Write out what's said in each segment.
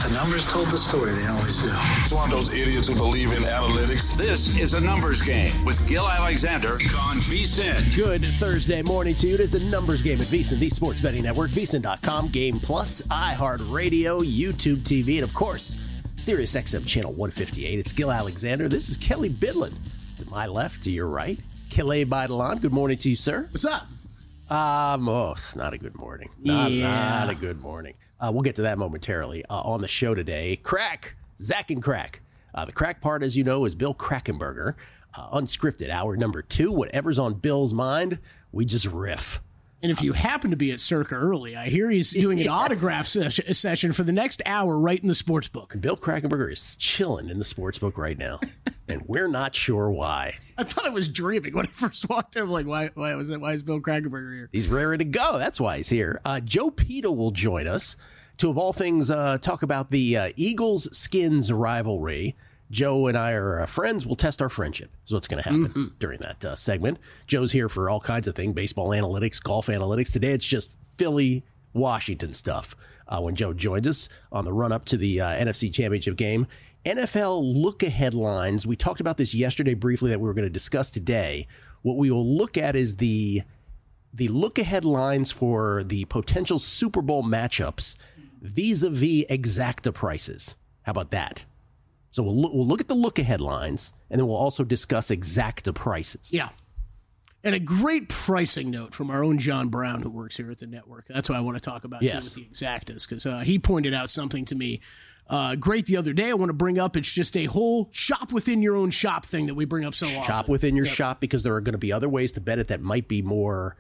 The numbers told the story. They always do. It's one of those idiots who believe in analytics. This is a numbers game with Gil Alexander on VSiN. Good Thursday morning to you. It is a numbers game at VSiN, the sports betting network, VSiN.com, Game Plus, iHeartRadio, YouTube TV, and of course, Sirius XM channel 158. It's Gil Alexander. This is Kelly Bidlin. To my left, to your right, Kelly Bidlin. Good morning to you, sir. What's up? It's not a good morning. Not a good morning. We'll get to that momentarily. On the show today, Zach and Crack. The Crack part, as you know, is Bill Krackomberger. Unscripted, hour number 2. Whatever's on Bill's mind, we just riff. And if you happen to be at Circa early, I hear he's doing an autograph session for the next hour right in the sports book. Bill Krackomberger is chilling in the sports book right now, and we're not sure why. I thought I was dreaming when I first walked in. I'm like, why is Bill Krackomberger here? He's raring to go. That's why he's here. Joe Pita will join us to, of all things, talk about the Eagles-Skins rivalry. Joe and I are friends. We'll test our friendship is what's going to happen during that segment. Joe's here for all kinds of things, baseball analytics, golf analytics. Today it's just Philly-Washington stuff when Joe joins us on the run-up to the NFC Championship game. NFL look-ahead lines. We talked about this yesterday briefly that we were going to discuss today. What we will look at is the look-ahead lines for the potential Super Bowl matchups vis-a-vis exacta prices. How about that? So we'll look at the look-ahead lines, and then we'll also discuss exacta prices. Yeah. And a great pricing note from our own John Brown, who works here at the network. That's what I want to talk about, too, with the exactas, because he pointed out something to me great the other day. I want to bring up, it's just a whole shop within your own shop thing that we bring up so often. Shop within your shop, because there are going to be other ways to bet it that might be more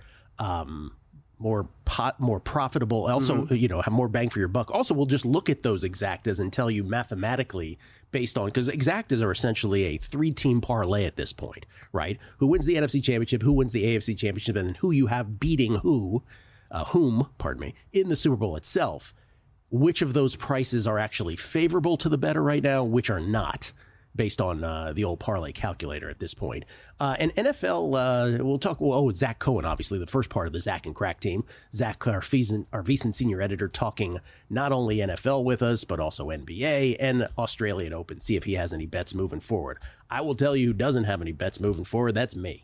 profitable. Also, have more bang for your buck. Also, we'll just look at those exactas and tell you mathematically based on, because exactas are essentially a 3-team parlay at this point, right? Who wins the NFC Championship, who wins the AFC Championship, and then who you have beating whom, in the Super Bowl itself. Which of those prices are actually favorable to the bettor right now, which are not, based on the old parlay calculator at this point. And NFL, we'll talk, Zach Cohen, obviously, the first part of the Zach and Crack team. Zach, our VSiN senior editor, talking not only NFL with us, but also NBA and Australian Open, see if he has any bets moving forward. I will tell you who doesn't have any bets moving forward. That's me.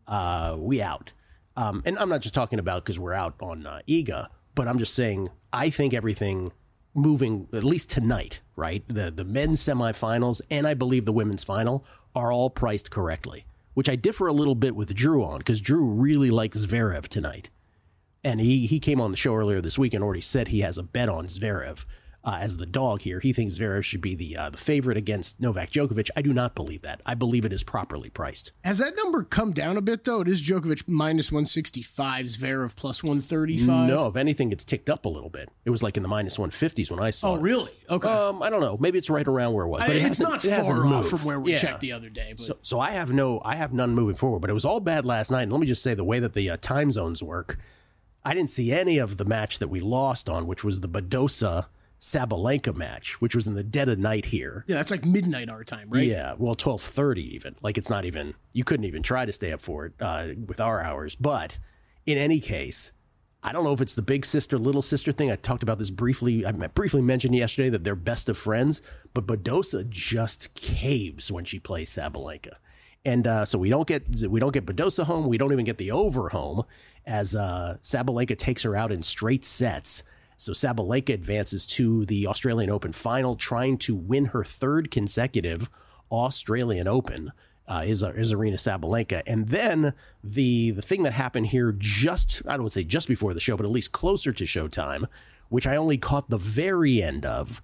We out. And I'm not just talking about because we're out on EGA, but I'm just saying I think everything moving, at least tonight, right? The men's semifinals and I believe the women's final are all priced correctly, which I differ a little bit with Drew on, because Drew really likes Zverev tonight. And he came on the show earlier this week and already said he has a bet on Zverev as the dog here. He thinks Zverev should be the favorite against Novak Djokovic. I do not believe that. I believe it is properly priced. Has that number come down a bit, though? It is Djokovic minus 165, Zverev plus 135? No, if anything, it's ticked up a little bit. It was like in the minus 150s when I saw it. Oh, really? Okay. I don't know. Maybe it's right around where it was. But it's not far off from where we checked the other day. But. So I have none moving forward. But it was all bad last night. And let me just say, the way that the time zones work, I didn't see any of the match that we lost on, which was the Badosa Sabalenka match, which was in the dead of night here. Yeah, that's like midnight our time, right? Yeah, well, 12:30 even. Like, it's not even, you couldn't even try to stay up for it with our hours. But in any case, I don't know if it's the big sister, little sister thing. I talked about this briefly. I briefly mentioned yesterday that they're best of friends, but Badosa just caves when she plays Sabalenka. And so we don't get Badosa home. We don't even get the over home as Sabalenka takes her out in straight sets. So Sabalenka advances to the Australian Open final, trying to win her third consecutive Australian Open, is Aryna Sabalenka. And then the thing that happened here I don't want to say just before the show, but at least closer to showtime, which I only caught the very end of,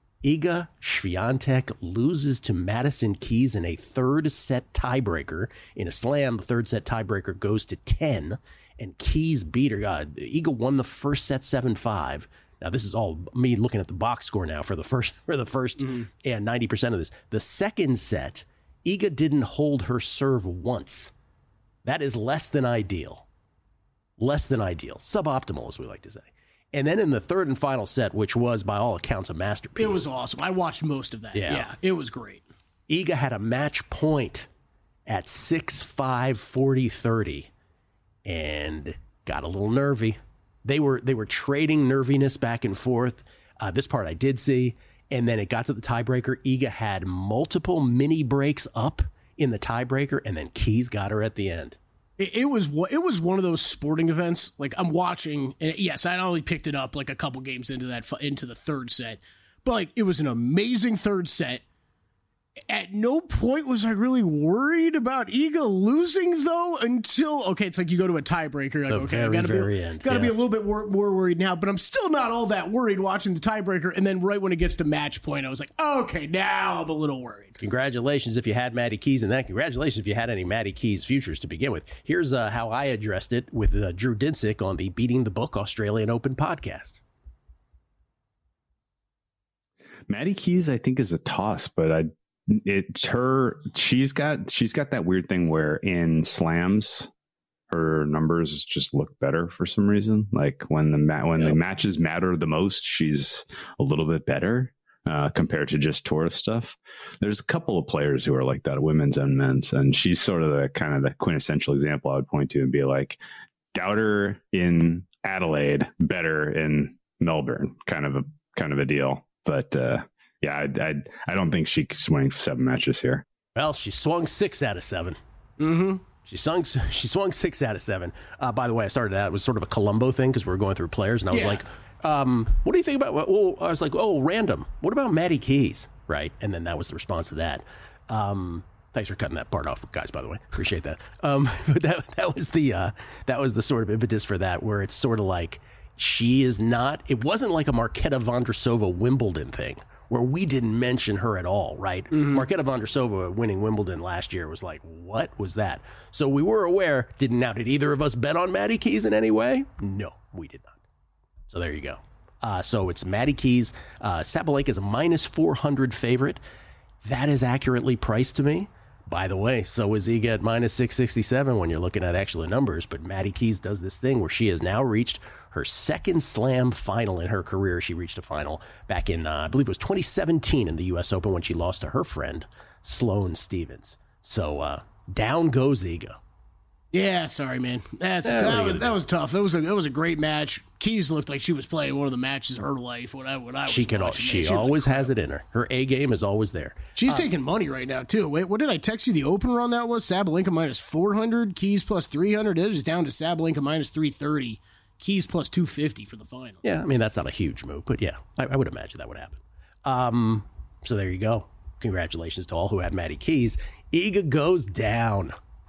Iga Swiatek loses to Madison Keys in a third set tiebreaker. In a slam, the third set tiebreaker goes to 10. And Keys beat her. Iga won the first set 7-5. Now, this is all me looking at the box score now for the first and 90% of this. The second set, Iga didn't hold her serve once. That is less than ideal. Less than ideal. Suboptimal, as we like to say. And then in the third and final set, which was by all accounts a masterpiece. It was awesome. I watched most of that. Yeah, it was great. Iga had a match point at 6-5, 40-30. And got a little nervy. They were trading nerviness back and forth. This part I did see, And then it got to the tiebreaker. Iga had multiple mini breaks up in the tiebreaker, and then Keys got her at the end. It was one of those sporting events. Like, I'm watching, and yes, I only picked it up like a couple games into the third set, but like, it was an amazing third set. At no point was I really worried about Iga losing, though, until, okay, it's like you go to a tiebreaker. Like, okay, I got to be a little bit more worried now, but I'm still not all that worried watching the tiebreaker. And then right when it gets to match point, I was like, okay, now I'm a little worried. Congratulations if you had Maddie Keys in that. Congratulations if you had any Maddie Keys futures to begin with. Here's how I addressed it with Drew Dinsick on the Beating the Book Australian Open podcast. Maddie Keys, I think, is a toss, but she's got that weird thing where in slams her numbers just look better for some reason. Like when the matches matter the most, she's a little bit better compared to just tour stuff. There's a couple of players who are like that, women's and men's, and she's sort of the quintessential example I would point to and be like, doubt her in Adelaide, better in Melbourne, kind of a deal. But yeah, I don't think she's winning 7 matches here. Well, she swung 6 out of 7. Mm-hmm. She swung 6 out of 7. By the way, I started out, it was sort of a Columbo thing because we were going through players, and I was like, what do you think about, well, I was like, random. What about Maddie Keys? Right? And then that was the response to that. Thanks for cutting that part off, guys, by the way. Appreciate that. But that was the sort of impetus for that, where it's sort of like, it wasn't like a Marketa Vondrousova Wimbledon thing, where we didn't mention her at all, right? Mm-hmm. Marketa Vondrousova winning Wimbledon last year was like, what was that? So we were aware. Did either of us bet on Maddie Keys in any way? No, we did not. So there you go. So it's Maddie Keys. Sabalenka is a -400 favorite. That is accurately priced to me. By the way, so is Iga at -667 when you're looking at actual numbers. But Maddie Keys does this thing where she has now reached her second slam final in her career. She reached a final back in, I believe it was 2017 in the U.S. Open when she lost to her friend, Sloane Stevens. So down goes Iga. Yeah, sorry, man. That was tough. That was a great match. Keys looked like she was playing one of the matches of her life. She always has it in her. Her A game is always there. She's taking money right now too. Wait, what did I text you? The opener on that was Sabalenka -400, Keys +300. It is down to Sabalenka -330. Keys +250 for the final. Yeah, I mean, that's not a huge move, but yeah, I would imagine that would happen. So there you go. Congratulations to all who had Maddie Keys. Iga goes down.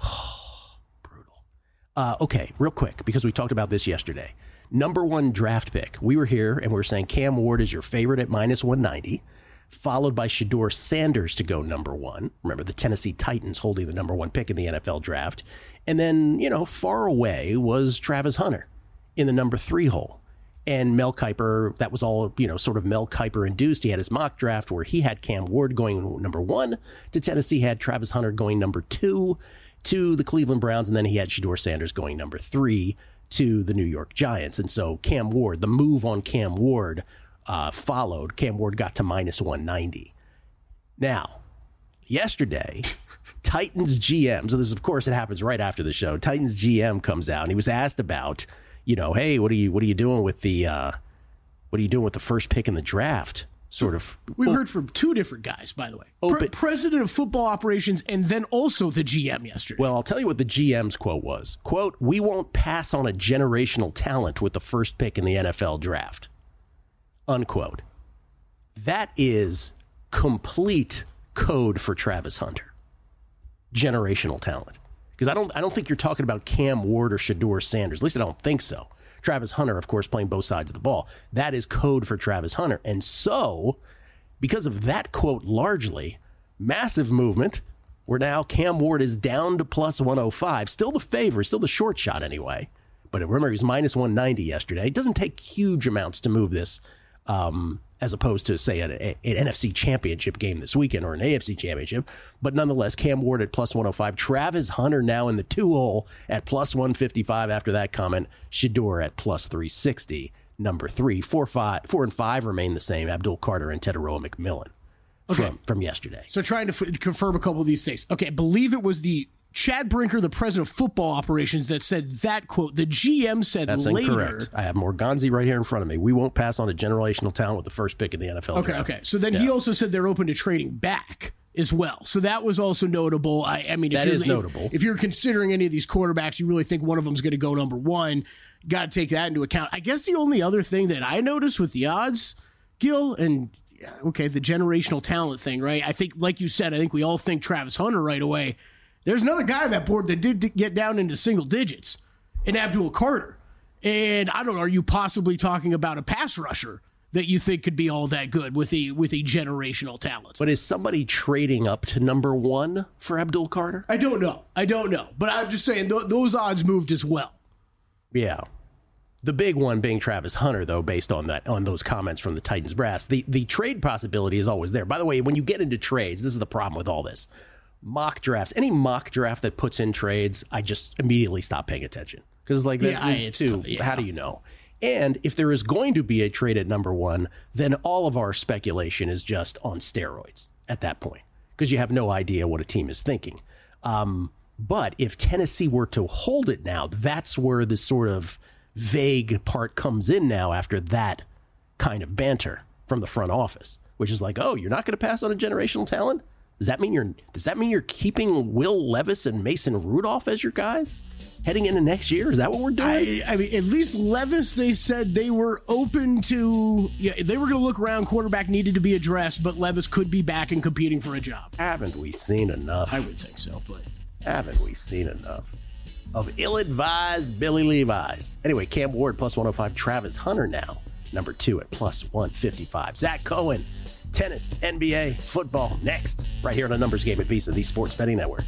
Brutal. Okay, real quick, because we talked about this yesterday. Number 1 draft pick. We were here and we were saying Cam Ward is your favorite at -190, followed by Shedeur Sanders to go number 1. Remember, the Tennessee Titans holding the number 1 pick in the NFL draft. And then, far away was Travis Hunter in the number 3 hole. And Mel Kiper, that was all, sort of Mel Kiper induced. He had his mock draft where he had Cam Ward going number 1 to Tennessee, had Travis Hunter going number 2 to the Cleveland Browns, and then he had Shedeur Sanders going number 3 to the New York Giants. And so Cam Ward, the move on Cam Ward followed. Cam Ward got to -190. Now, yesterday, Titans GM, so this, of course, it happens right after the show. Titans GM comes out and he was asked about, hey, what are you doing with the first pick in the draft? Sort of. We heard from 2 different guys, by the way. President of football operations and then also the GM yesterday. Well, I'll tell you what the GM's quote was. Quote, "We won't pass on a generational talent with the first pick in the NFL draft." Unquote. That is complete code for Travis Hunter. Generational talent. Because I don't think you're talking about Cam Ward or Shedeur Sanders. At least I don't think so. Travis Hunter, of course, playing both sides of the ball. That is code for Travis Hunter. And so, because of that quote largely, massive movement, where now Cam Ward is down to +105. Still the favorite, still the short shot anyway. But remember, he was -190 yesterday. It doesn't take huge amounts to move this, as opposed to, say, an NFC championship game this weekend or an AFC championship. But nonetheless, Cam Ward at +105. Travis Hunter now in the 2 hole at +155 after that comment. Shedeur at +360, number 3. 4 and 5 remain the same. Abdul Carter and Teteroa McMillan from yesterday. So trying to confirm a couple of these things. Okay, I believe it was the Chad Brinker, the president of football operations, that said that quote. The GM said that's later. Incorrect. I have Morganzi right here in front of me. We won't pass on a generational talent with the first pick in the NFL draft. Okay. So then he also said they're open to trading back as well. So that was also notable. I mean, that is notable. If you're considering any of these quarterbacks, you really think one of them is going to go number one, got to take that into account. I guess the only other thing that I noticed with the odds, Gil, and okay, the generational talent thing, right? I think, like you said, I think we all think Travis Hunter right away. There's another guy on that board that did get down into single digits, in Abdul Carter. And I don't know, are you possibly talking about a pass rusher that you think could be all that good with a generational talent? But is somebody trading up to number one for Abdul Carter? I don't know. But I'm just saying those odds moved as well. Yeah. The big one being Travis Hunter, though, based on those comments from the Titans brass. The trade possibility is always there. By the way, when you get into trades, this is the problem with all this. Mock drafts, any mock draft that puts in trades, I just immediately stop paying attention. Because it's like, how do you know? And if there is going to be a trade at number one, then all of our speculation is just on steroids at that point. Because you have no idea what a team is thinking. But if Tennessee were to hold it now, that's where the sort of vague part comes in now after that kind of banter from the front office, which is like, oh, you're not going to pass on a generational talent? Does that mean you're keeping Will Levis and Mason Rudolph as your guys heading into next year? Is that what we're doing? I mean, at least Levis, they said they were open to. Yeah, they were going to look around. Quarterback needed to be addressed, but Levis could be back and competing for a job. Haven't we seen enough? I would think so, but haven't we seen enough of ill-advised Billy Levi's? Anyway, Cam Ward plus 105. Travis Hunter now number 2 at plus 155. Zach Cohen. Tennis, NBA, football, next, right here on a Numbers Game at Visa, the Sports Betting Network.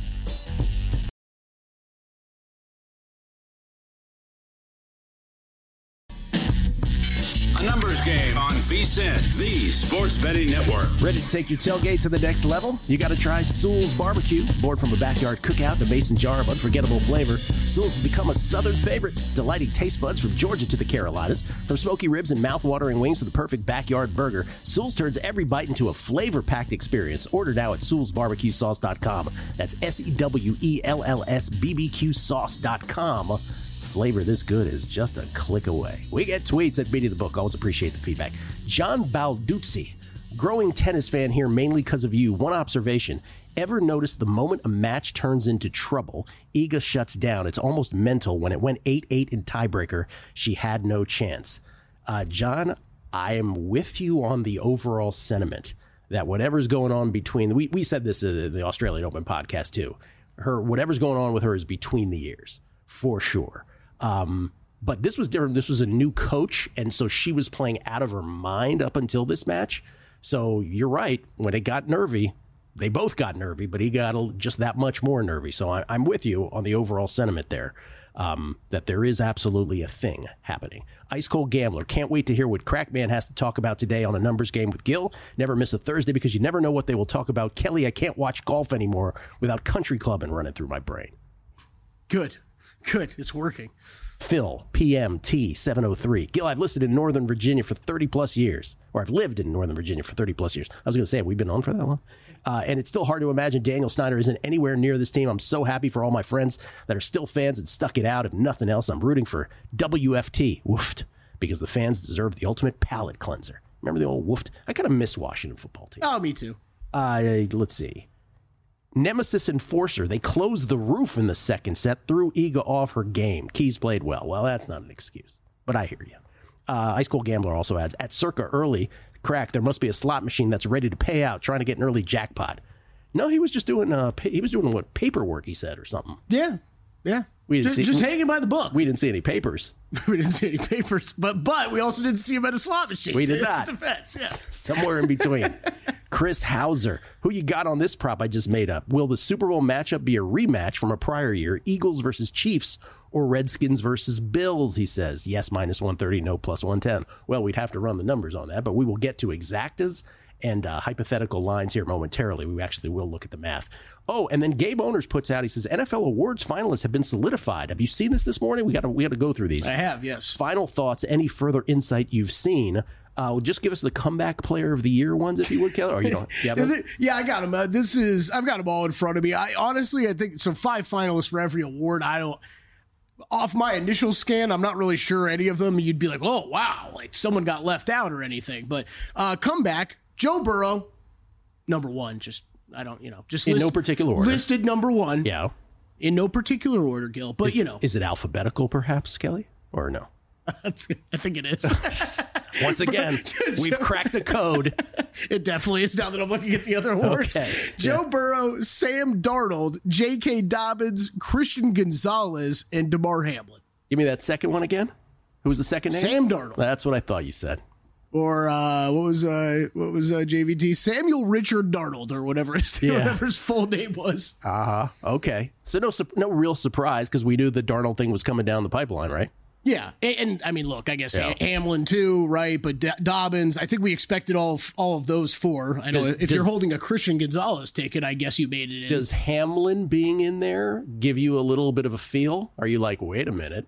A Numbers Game on VSiN, the Sports Betting Network. Ready to take your tailgate to the next level? You got to try Sewell's Barbecue. Born from a backyard cookout to mason jar of unforgettable flavor, Sewell's has become a southern favorite, delighting taste buds from Georgia to the Carolinas. From smoky ribs and mouth-watering wings to the perfect backyard burger, Sewell's turns every bite into a flavor-packed experience. Order now at SewellsBarbecueSauce.com. That's SEWELLS BBQ sauce.com. Flavor this good is just a click away. We get tweets at Beating the Book. Always appreciate the feedback. John Balduzzi, growing tennis fan here mainly because of you. One observation. Ever notice the moment a match turns into trouble, Iga shuts down? It's almost mental. When it went 8-8 in tiebreaker, she had no chance. John, I am with you on the overall sentiment that whatever's going on between... We said this in the Australian Open podcast too. Whatever's going on with her is between the ears, for sure. But this was different. This was a new coach, and so she was playing out of her mind up until this match. So you're right. When it got nervy, they both got nervy, but he got just that much more nervy. So I'm with you on the overall sentiment there, that there is absolutely a thing happening. Ice Cold Gambler. Can't wait to hear what Crackman has to talk about today on a Numbers Game with Gil. Never miss a Thursday because you never know what they will talk about. Kelly, I can't watch golf anymore without country clubbing running through my brain. Good. It's working. Phil, PMT 703. Gil, I've lived in Northern Virginia for 30 plus years. Or I've lived in Northern Virginia for 30 plus years. I was going to say, have we been on for that long? And it's still hard to imagine Daniel Snyder isn't anywhere near this team. I'm so happy for all my friends that are still fans and stuck it out. If nothing else, I'm rooting for WFT. Woofed. Because the fans deserve the ultimate palate cleanser. Remember the old woofed? I kind of miss Washington football team. Oh, me too. Let's see. Nemesis Enforcer. They closed the roof in the second set, threw Iga off her game. Keys played well. Well, that's not an excuse, but I hear you. Ice Cold Gambler also adds, at Circa early, crack, there must be a slot machine that's ready to pay out, trying to get an early jackpot. No, he was just doing, what, paperwork, he said, or something. Yeah. We didn't just hanging by the book. We didn't see any papers. We didn't see any papers, but we also didn't see him at a slot machine. We did not. Defense, yeah. Somewhere in between. Chris Hauser, who you got on this prop I just made up? Will the Super Bowl matchup be a rematch from a prior year, Eagles versus Chiefs, or Redskins versus Bills, he says. Yes, minus 130, no, plus 110. Well, we'd have to run the numbers on that, but we will get to exactas and hypothetical lines here momentarily. We actually will look at the math. Oh, and then Gabe Owners puts out, he says, NFL awards finalists have been solidified. Have you seen this morning? We got to go through these. I have, yes. Final thoughts, any further insight you've seen. Just give us the comeback player of the year ones, if you would, Kelly. Or you don't? Yeah, I got them. I've got them all in front of me. I think so. 5 finalists for every award. Off my initial scan, I'm not really sure any of them. You'd be like, oh wow, like someone got left out or anything. But comeback, Joe Burrow, number 1. Just in no particular order. Listed number 1. Yeah, in no particular order, Gil. But is it alphabetical, perhaps, Kelly, or no? I think it is. Once again, we've cracked the code. It definitely is now that I'm looking at the other awards. Okay. Joe Burrow, Sam Darnold, J.K. Dobbins, Christian Gonzalez, and DeMar Hamlin. Give me that second one again. Who was the second name? Sam Darnold. That's what I thought you said. Or what was JVT? Samuel Richard Darnold, or whatever his full name was. Okay. So no real surprise, because we knew the Darnold thing was coming down the pipeline, right? Yeah, and I mean, look, I guess Hamlin too, right? But Dobbins, I think we expected all of those 4. I know if you're holding a Christian Gonzalez ticket, I guess you made it in. Does Hamlin being in there give you a little bit of a feel? Are you like, wait a minute?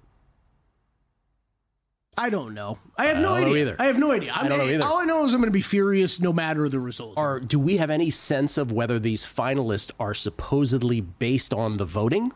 I don't know. I have no idea. I have no idea. I don't know either. All I know is I'm going to be furious no matter the result. Or do we have any sense of whether these finalists are supposedly based on the voting?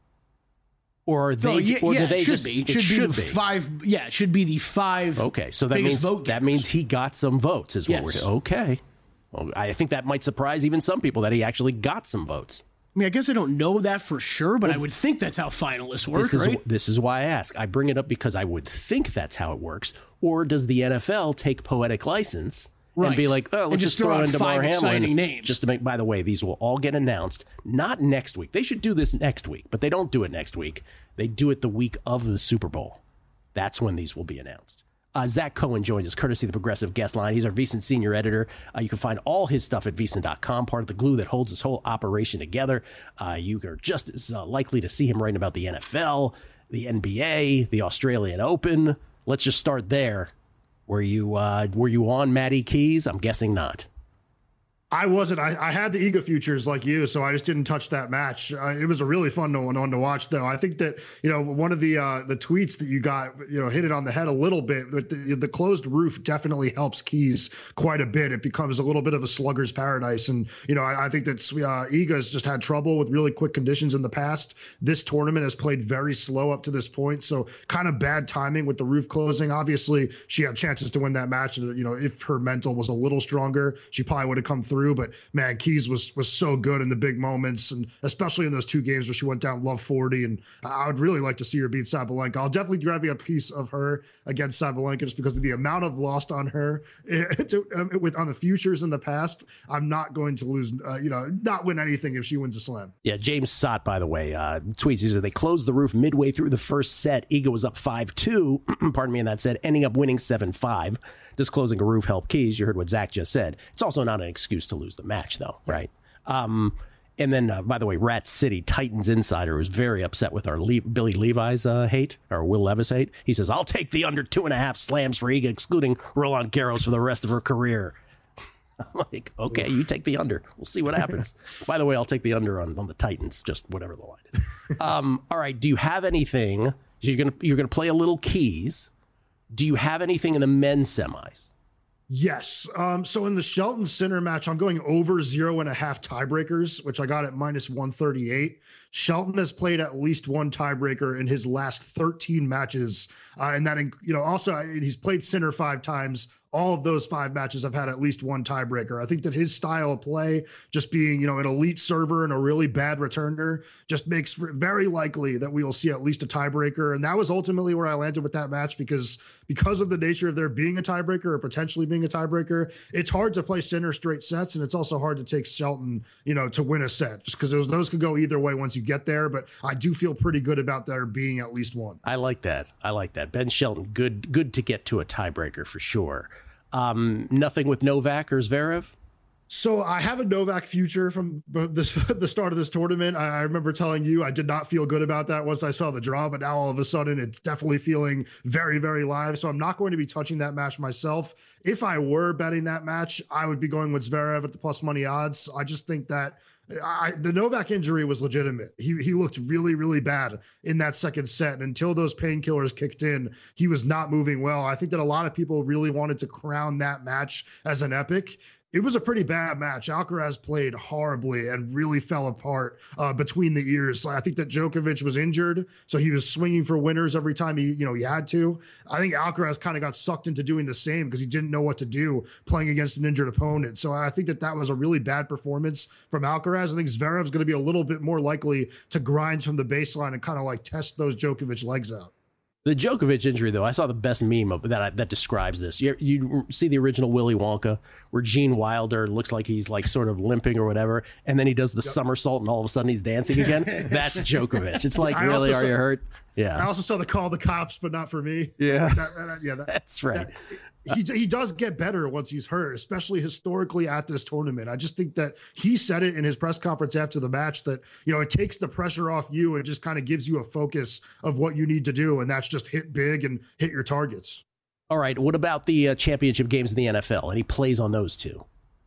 Or are they? It should be the 5. Yeah, it should be the 5. Okay, so that means he got some votes, is what we're doing. Okay, well, I think that might surprise even some people that he actually got some votes. I mean, I guess I don't know that for sure, but I would think that's how finalists work, right? This is why I ask. I bring it up because I would think that's how it works. Or does the NFL take poetic license and be like, oh, let's just throw in DeMar Hamlin names. Just to make, by the way, these will all get announced, not next week. They should do this next week, but they don't do it next week. They do it the week of the Super Bowl. That's when these will be announced. Zach Cohen joins us, courtesy of the Progressive Guest Line. He's our VSiN senior editor. You can find all his stuff at VSiN.com, part of the glue that holds this whole operation together. You are just as likely to see him writing about the NFL, the NBA, the Australian Open. Let's just start there. Were you on Matty Keys? I'm guessing not. I wasn't. I had the Ega futures like you, so I just didn't touch that match. It was a really fun one to watch, though. I think that, one of the tweets that you got, hit it on the head a little bit. The closed roof definitely helps Keys quite a bit. It becomes a little bit of a slugger's paradise. And, I think that Ega's just had trouble with really quick conditions in the past. This tournament has played very slow up to this point. So kind of bad timing with the roof closing. Obviously, she had chances to win that match. And, if her mental was a little stronger, she probably would have come through. But man, Keys was so good in the big moments, and especially in those 2 games where she went down love 40. And I would really like to see her beat Sabalenka. I'll definitely grab you a piece of her against Sabalenka just because of the amount of lost on her on the futures in the past. I'm not going to lose, not win anything if she wins a slam. Yeah, James Sott, by the way, tweets. He said they closed the roof midway through the first set. Iga was up 5-2. Pardon me, in that set, ending up winning 7-5. Just closing a roof helped Keys. You heard what Zach just said. It's also not an excuse to lose the match, though, right? And then, by the way, Rat City Titans insider was very upset with our Billy Levi's hate, or Will Levis hate. He says, I'll take the under 2.5 slams for Iga, excluding Roland Garros for the rest of her career. I'm like, okay, you take the under. We'll see what happens. By the way, I'll take the under on the Titans, just whatever the line is. All right, do you have anything? You're gonna play a little Keys. Do you have anything in the men's semis? Yes. So in the Shelton Sinner match, I'm going over 0.5 tiebreakers, which I got at -138. Shelton has played at least one tiebreaker in his last 13 matches. And that, also he's played Sinner 5 times. All of those 5 matches have had at least one tiebreaker. I think that his style of play, just being, an elite server and a really bad returner, just makes very likely that we will see at least a tiebreaker. And that was ultimately where I landed with that match because of the nature of there being a tiebreaker or potentially being a tiebreaker, it's hard to play Sinner straight sets. And it's also hard to take Shelton, to win a set just because those could go either way once you get there. But I do feel pretty good about there being at least one. I like that. Ben Shelton, good to get to a tiebreaker for sure. Nothing with Novak or Zverev? So I have a Novak future from the start of this tournament. I remember telling you I did not feel good about that once I saw the draw, but now all of a sudden it's definitely feeling very, very live. So I'm not going to be touching that match myself. If I were betting that match, I would be going with Zverev at the plus money odds. I just think that The Novak injury was legitimate. He looked really, really bad in that second set. And until those painkillers kicked in, he was not moving well. I think that a lot of people really wanted to crown that match as an epic. It was a pretty bad match. Alcaraz played horribly and really fell apart between the ears. I think that Djokovic was injured, so he was swinging for winners every time he had to. I think Alcaraz kind of got sucked into doing the same because he didn't know what to do playing against an injured opponent. So I think that was a really bad performance from Alcaraz. I think Zverev's going to be a little bit more likely to grind from the baseline and kind of like test those Djokovic legs out. The Djokovic injury, though, I saw the best meme of that describes this. You see the original Willy Wonka, where Gene Wilder looks like he's like sort of limping or whatever, and then he does the somersault, and all of a sudden he's dancing again. That's Djokovic. It's like, really, are you hurt? Yeah. I also saw the call the cops, but not for me. Yeah, that's right. He does get better once he's hurt, especially historically at this tournament. I just think that he said it in his press conference after the match that, it takes the pressure off you and just kind of gives you a focus of what you need to do. And that's just hit big and hit your targets. All right. What about the championship games in the NFL? Any plays on those two?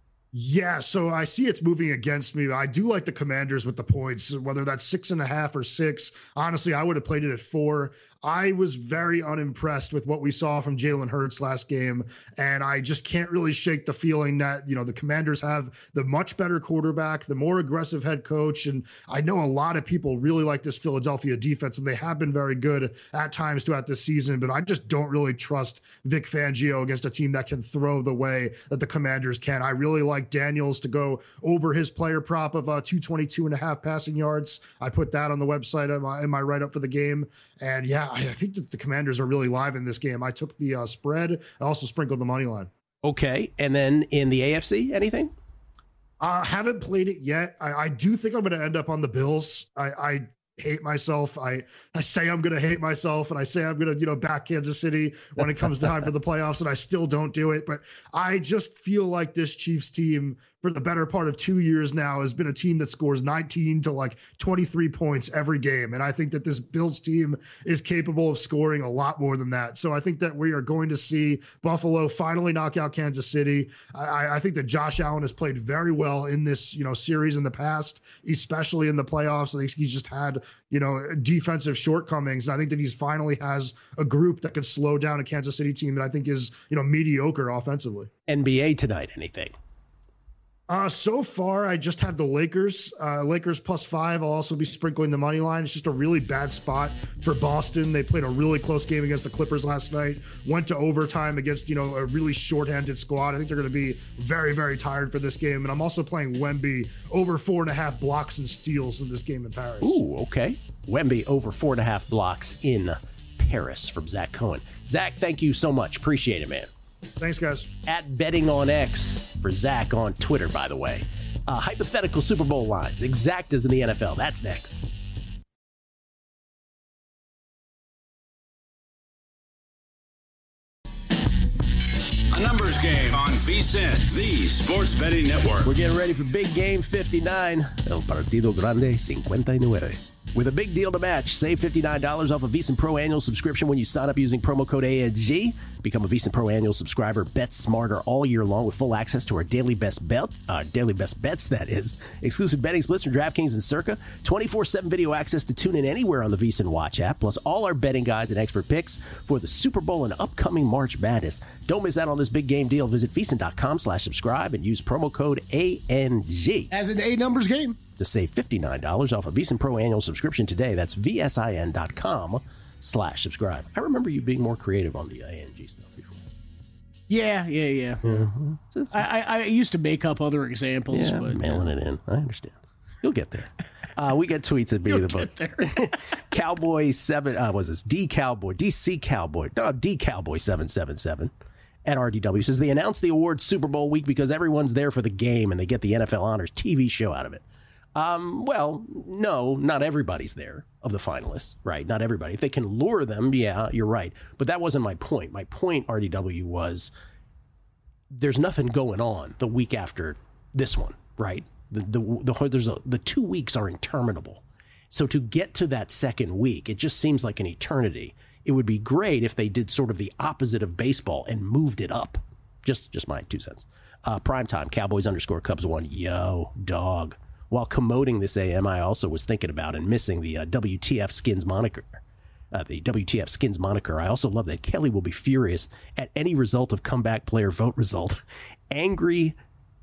Yeah, so I see it's moving against me. I do like the Commanders with the points, whether that's 6.5 or 6. Honestly, I would have played it at 4. I was very unimpressed with what we saw from Jalen Hurts last game, and I just can't really shake the feeling that, the Commanders have the much better quarterback, the more aggressive head coach, and I know a lot of people really like this Philadelphia defense, and they have been very good at times throughout this season, but I just don't really trust Vic Fangio against a team that can throw the way that the Commanders can. I really like Daniels to go over his player prop of 222.5 passing yards. I put that on the website in my write-up for the game, and yeah, I think that the Commanders are really live in this game. I took the spread. I also sprinkled the money line. Okay. And then in the AFC, anything? Haven't played it yet. I do think I'm going to end up on the Bills. I hate myself. I say I'm going to hate myself, and I say I'm going to, back Kansas City when it comes time for the playoffs, and I still don't do it. But I just feel like this Chiefs team for the better part of 2 years now has been a team that scores 19 to like 23 points every game. And I think that this Bills team is capable of scoring a lot more than that. So I think that we are going to see Buffalo finally knock out Kansas City. I think that Josh Allen has played very well in this, series in the past, especially in the playoffs. I think he's just had, defensive shortcomings. And I think that he's finally has a group that could slow down a Kansas City team that I think is, mediocre offensively. NBA tonight, anything? So far, I just have the Lakers. Lakers +5. I'll also be sprinkling the money line. It's just a really bad spot for Boston. They played a really close game against the Clippers last night. Went to overtime against, a really shorthanded squad. I think they're going to be very, very tired for this game. And I'm also playing Wemby over 4.5 blocks and steals in this game in Paris. Ooh, okay. Wemby over 4.5 blocks in Paris from Zach Cohen. Zach, thank you so much. Appreciate it, man. Thanks, guys. At Betting on X for Zach on Twitter, by the way. Hypothetical Super Bowl lines. Exactas in the NFL. That's next. A numbers game on VSiN, the Sports Betting Network. We're getting ready for Big Game 59. El Partido Grande 59. With a big deal to match, save $59 off a VSiN Pro annual subscription when you sign up using promo code ANG. Become a VSiN Pro annual subscriber. Bet smarter all year long with full access to our daily best bets, that is. Exclusive betting splits from DraftKings and Circa. 24/7 video access to tune in anywhere on the VSiN Watch app. Plus all our betting guides and expert picks for the Super Bowl and upcoming March Madness. Don't miss out on this big game deal. Visit VSiN.com/subscribe and use promo code ANG. As an A numbers game. To save $59 off a VSiN Pro annual subscription today. That's VSIN.com/subscribe. I remember you being more creative on the ANG stuff before. Yeah. Mm-hmm. I used to make up other examples. Yeah, but mailing it in. I understand. You'll get there. We get tweets at Beat the Book. Cowboy 7, was this? D Cowboy 777 at RDW says they announced the awards Super Bowl week because everyone's there for the game and they get the NFL Honors TV show out of it. Well, no, not everybody's there of the finalists, right? Not everybody. If they can lure them, yeah, you're right. But that wasn't my point. My point, RDW, was there's nothing going on the week after this one, right? The 2 weeks are interminable. So to get to that second week, it just seems like an eternity. It would be great if they did sort of the opposite of baseball and moved it up. Just my 2 cents. Primetime, Cowboys _Cubs 1. Yo, dog. while commoding this AM, I also was thinking about and missing the WTF Skins moniker. The WTF Skins moniker. I also love that Kelly will be furious at any result of comeback player vote result. Angry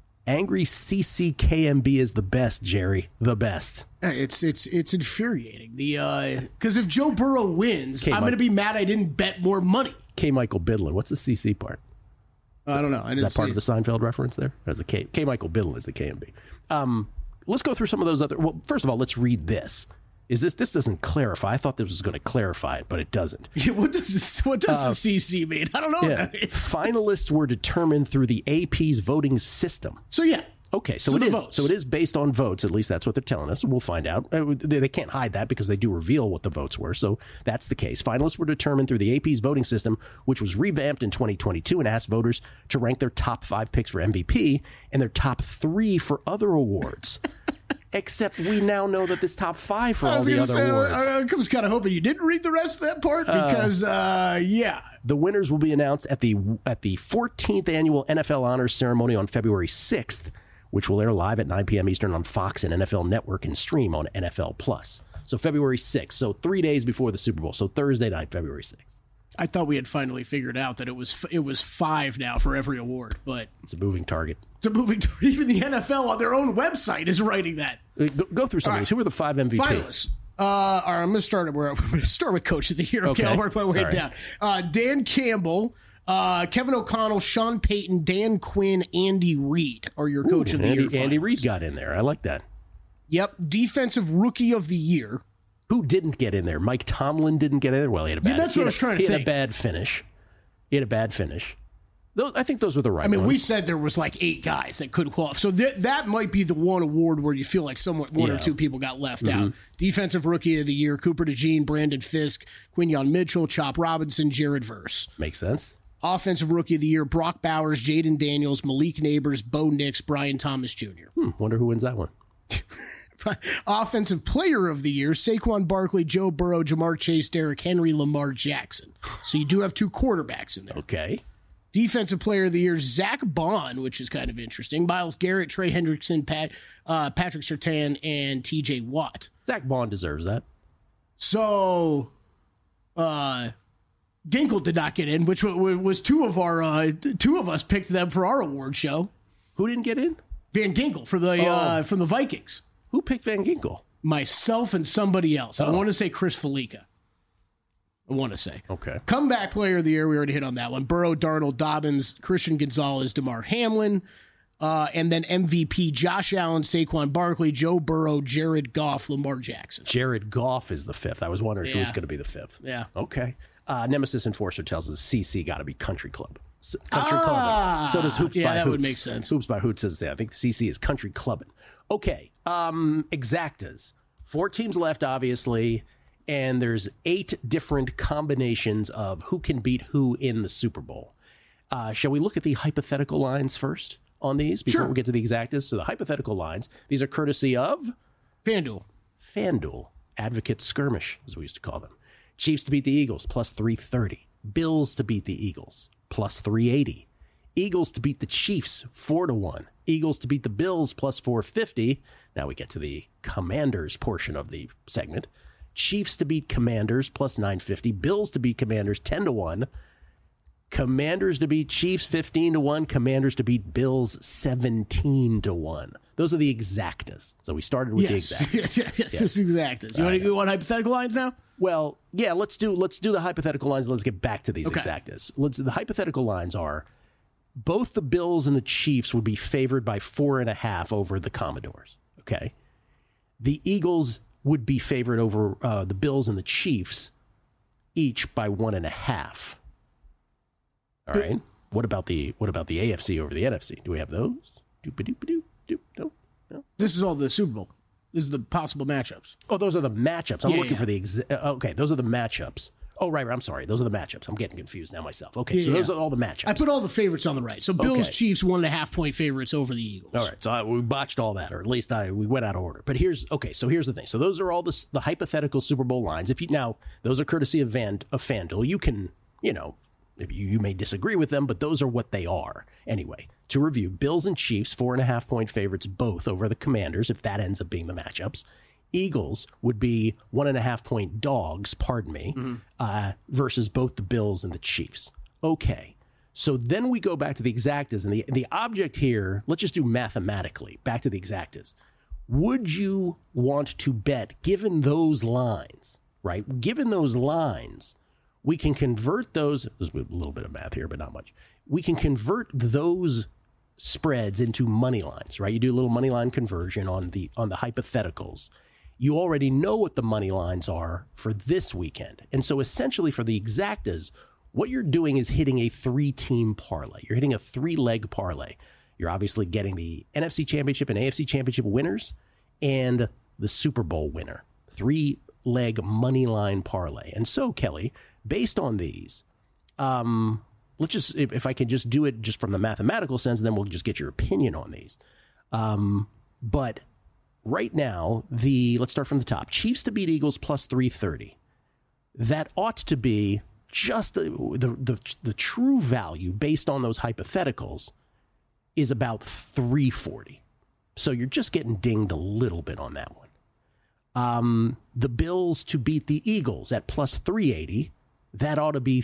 CCKMB is the best, Jerry. The best. It's infuriating. Because if Joe Burrow wins, I'm going to be mad I didn't bet more money. K. Michael Bidlin. What's the CC part? I don't know. Is that part of the Seinfeld reference there? There's a K. K. Michael Bidlin is the KMB. Let's go through some of those other. Well, first of all, let's read this. This doesn't clarify? I thought this was going to clarify it, but it doesn't. Yeah, what does the CC mean? I don't know what that means. Finalists were determined through the AP's voting system. So yeah. Okay, so it is. Votes. So it is based on votes. At least that's what they're telling us. We'll find out. They can't hide that because they do reveal what the votes were. So that's the case. Finalists were determined through the AP's voting system, which was revamped in 2022 and asked voters to rank their top 5 picks for MVP and their top 3 for other awards. Except we now know that this top 5 for all the other awards. I was kind of hoping you didn't read the rest of that part because, The winners will be announced at the 14th annual NFL Honors Ceremony on February 6th, which will air live at 9 p.m. Eastern on Fox and NFL Network and stream on NFL Plus. So February 6th, so 3 days before the Super Bowl. So Thursday night, February 6th. I thought we had finally figured out that it was 5 now for every award, but it's a moving target. Even the NFL on their own website is writing that. Go through some of these. Who are the 5 MVP? Finalists. All right, I'm going to start with Coach of the Year. Okay, I'll work my way down. Dan Campbell, Kevin O'Connell, Sean Payton, Dan Quinn, Andy Reid are your Coach of the Year. Andy Reid got in there. I like that. Yep. Defensive Rookie of the Year. Who didn't get in there? Mike Tomlin didn't get in there. Well, he had a bad. That's what I was trying to think. He had a bad finish. I think those were the right ones. We said there was like 8 guys that could qualify. So that might be the one award where you feel like one or two people got left out. Defensive Rookie of the Year, Cooper DeJean, Brandon Fisk, Quinyon Mitchell, Chop Robinson, Jared Verse. Makes sense. Offensive Rookie of the Year, Brock Bowers, Jaden Daniels, Malik Neighbors, Bo Nix, Brian Thomas Jr. Wonder who wins that one. Offensive Player of the Year, Saquon Barkley, Joe Burrow, Jamar Chase, Derrick Henry, Lamar Jackson. So you do have 2 quarterbacks in there. Okay. Defensive Player of the Year, Zach Bond, which is kind of interesting. Myles Garrett, Trey Hendrickson, Patrick Surtain, and TJ Watt. Zach Bond deserves that. So, Ginkle did not get in, which was 2 of us picked them for our award show. Who didn't get in? Van Ginkle from the Vikings. Who picked Van Ginkle? Myself and somebody else. I want to say Chris Felica. I want to say. Okay. Comeback Player of the Year, we already hit on that one. Burrow, Darnold, Dobbins, Christian Gonzalez, DeMar Hamlin. And then MVP, Josh Allen, Saquon Barkley, Joe Burrow, Jared Goff, Lamar Jackson. Jared Goff is the 5th. I was wondering who was going to be the 5th. Yeah. Okay. Nemesis Enforcer tells us CC got to be Country Club. Country Clubbing. So does Hoops by Hoots. Yeah, that would make sense. Hoops by Hoots says I think CC is Country Clubbing. Okay. Exactas. 4 teams left, obviously. And there's 8 different combinations of who can beat who in the Super Bowl. Shall we look at the hypothetical lines first on these before we get to the exactas? So the hypothetical lines, these are courtesy of FanDuel, Advocate Skirmish, as we used to call them. Chiefs to beat the Eagles, plus 330. Bills to beat the Eagles, plus 380. Eagles to beat the Chiefs, 4-1. Eagles to beat the Bills, plus 450. Now we get to the Commanders portion of the segment. Chiefs to beat Commanders, plus 950. Bills to beat Commanders, 10-1. Commanders to beat Chiefs, 15-1. Commanders to beat Bills, 17-1. Those are the exactas. So we started with the exactas. Yes, it's exactas. You want hypothetical lines now? Well, yeah, let's do the hypothetical lines. Let's get back to these exactas. The hypothetical lines are both the Bills and the Chiefs would be favored by 4.5 over the Commodores. Okay. The Eagles would be favored over the Bills and the Chiefs each by 1.5. All right. What about the AFC over the NFC? Do we have those? No. This is all the Super Bowl. This is the possible matchups. Oh, those are the matchups. I'm looking for the okay. Those are the matchups. Oh, right. I'm sorry. Those are the matchups. I'm getting confused now myself. Okay, so those are all the matchups. I put all the favorites on the right. So Bills, Chiefs, 1.5 point favorites over the Eagles. All right. So we botched all that, or at least we went out of order. But here's the thing. So those are all the hypothetical Super Bowl lines. Those are courtesy of FanDuel. You can, you may disagree with them, but those are what they are. Anyway, to review, Bills and Chiefs, 4.5-point favorites both over the Commanders, if that ends up being the matchups. Eagles would be 1.5-point dogs, versus both the Bills and the Chiefs. Okay, so then we go back to the exactas, and the object here, let's just do mathematically, back to the exactas. Would you want to bet, given those lines, right? Given those lines, we can convert those, there's a little bit of math here, but not much. We can convert those spreads into money lines, right? You do a little money line conversion on the hypotheticals. You already know what the money lines are for this weekend. And so essentially for the exactas, what you're doing is hitting a 3-team parlay. You're hitting a 3-leg parlay. You're obviously getting the NFC Championship and AFC Championship winners and the Super Bowl winner. 3-leg money line parlay. And so, Kelly, based on these, let's just, if I can just do it just from the mathematical sense, and then we'll just get your opinion on these. But right now, let's start from the top. Chiefs to beat Eagles plus 330. That ought to be just the true value based on those hypotheticals is about 340. So you're just getting dinged a little bit on that one. The Bills to beat the Eagles at plus 380, that ought to be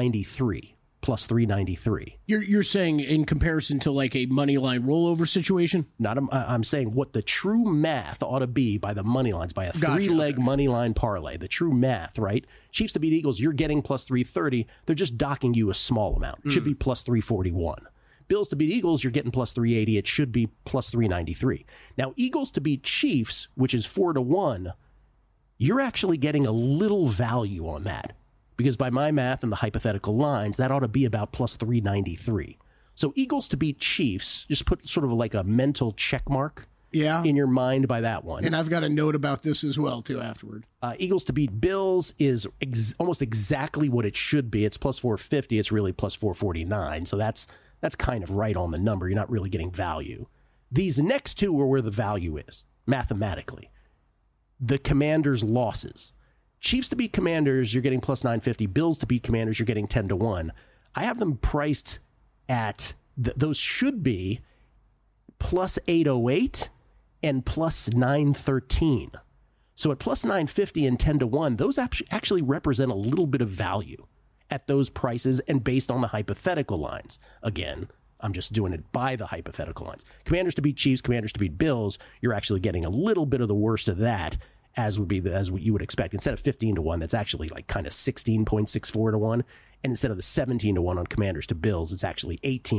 393, plus 393. You're saying in comparison to like a money line rollover situation? I'm saying what the true math ought to be by the money lines, by a 3-leg money line parlay. The true math, right? Chiefs to beat Eagles, you're getting plus 330. They're just docking you a small amount. It should be plus 341. Bills to beat Eagles, you're getting plus 380. It should be plus 393. Now, Eagles to beat Chiefs, which is 4-1, you're actually getting a little value on that. Because by my math and the hypothetical lines, that ought to be about plus 393. So Eagles to beat Chiefs, just put sort of like a mental check mark in your mind by that one. And I've got a note about this as well, too, afterward. Eagles to beat Bills is almost exactly what it should be. It's plus 450. It's really plus 449. So that's kind of right on the number. You're not really getting value. These next two are where the value is, mathematically. The Commanders' losses. Chiefs to beat Commanders, you're getting plus 950. Bills to beat Commanders, you're getting 10-1. I have them priced at, those should be plus 808 and plus 913. So at plus 950 and 10-1, those actually represent a little bit of value at those prices and based on the hypothetical lines. Again, I'm just doing it by the hypothetical lines. Commanders to beat Chiefs, Commanders to beat Bills, you're actually getting a little bit of the worst of that, as what you would expect. Instead of 15-1, that's actually like kind of 16.64-1. And instead of the 17-1 on Commanders to Bills, it's actually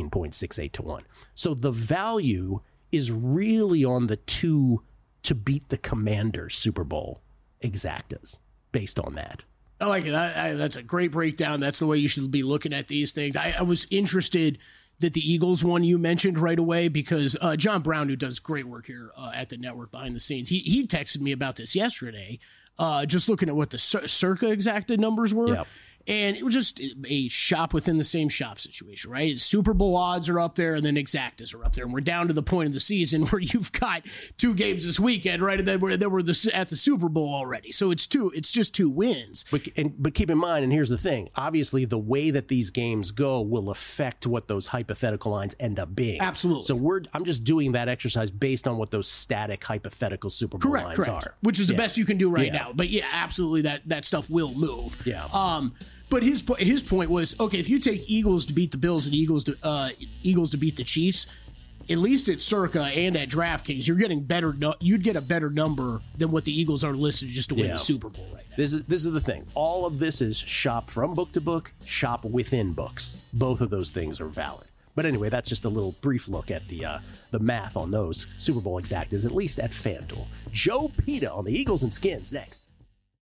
18.68-1. So the value is really on the two to beat the Commanders Super Bowl exactas based on that. I like it. That's a great breakdown. That's the way you should be looking at these things. I was interested that the Eagles one you mentioned right away because John Brown, who does great work here at the network behind the scenes, he texted me about this yesterday, just looking at what the circa exacta numbers were. Yep. And it was just a shop within the same shop situation, right? Super Bowl odds are up there, and then exactas are up there. And we're down to the point of the season where you've got 2 games this weekend, right? And then we're at the Super Bowl already. So it's just 2 wins. But keep in mind, and here's the thing, obviously the way that these games go will affect what those hypothetical lines end up being. Absolutely. So I'm just doing that exercise based on what those static hypothetical Super Bowl lines are. Which is the best you can do right now. But yeah, absolutely that stuff will move. Yeah. But his point was, okay, if you take Eagles to beat the Bills and Eagles to beat the Chiefs, at least at Circa and at DraftKings, you'd get a better number than what the Eagles are listed just to win the Super Bowl right now. This is the thing. All of this is shop from book to book, shop within books. Both of those things are valid. But anyway, that's just a little brief look at the math on those Super Bowl exactas, at least at FanDuel. Joe Pita on the Eagles and Skins next.